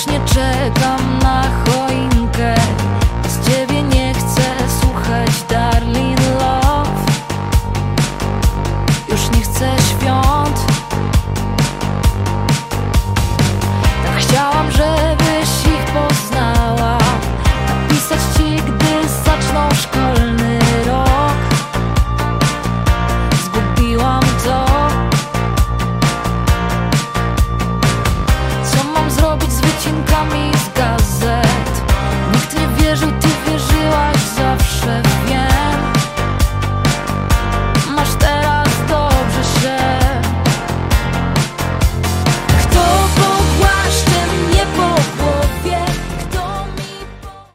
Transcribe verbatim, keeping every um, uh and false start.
nie czekam na choinkę, z ciebie nie chcę słuchać darling love. Już nie chcę świąt,